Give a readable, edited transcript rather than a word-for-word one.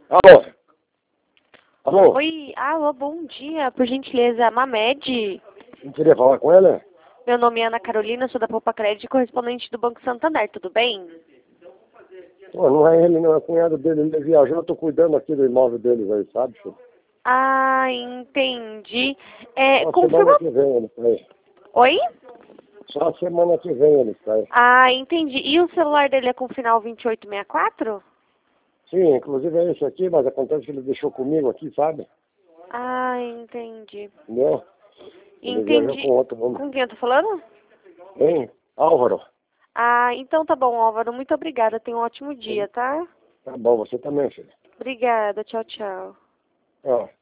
Alô? Alô? Oi, alô, bom dia, por gentileza, Mamed. Não queria falar com ela? Meu nome é Ana Carolina, sou da Poupa Crédito, correspondente do Banco Santander, tudo bem? Pô, não é ele, não, é o cunhado dele. Ele viajou, eu tô cuidando aqui do imóvel deles aí, sabe, filho? Ah, entendi. Só semana Confirma... que vem ele sai. Oi? Só semana que vem ele sai. Ah, entendi. E o celular dele é com final 2864? Sim, inclusive é esse aqui, mas acontece que ele deixou comigo aqui, sabe? Ah, entendi. Entendeu? Ele viajou com Entendi. outro homem. Com quem eu tô falando? Hein? Álvaro? Ah, então tá bom, Álvaro, muito obrigada, tenha um ótimo dia, tá? Tá bom, você também, filho. Obrigada, tchau, tchau. Ó.